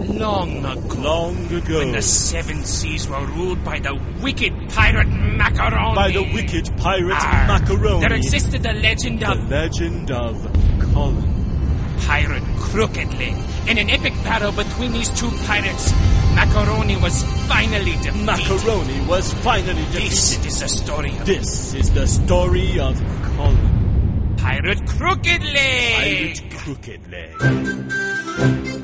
Long ago. Long ago. When the seven seas were ruled by the wicked pirate Macaroni. By the wicked pirate Macaroni. There existed the legend of... The legend of Colin. Pirate Crooked Leg. In an epic battle between these two pirates, Macaroni was finally defeated. Macaroni was finally defeated. This is the story of... This is the story of Colin. Pirate Crooked Leg. Pirate Crooked Leg.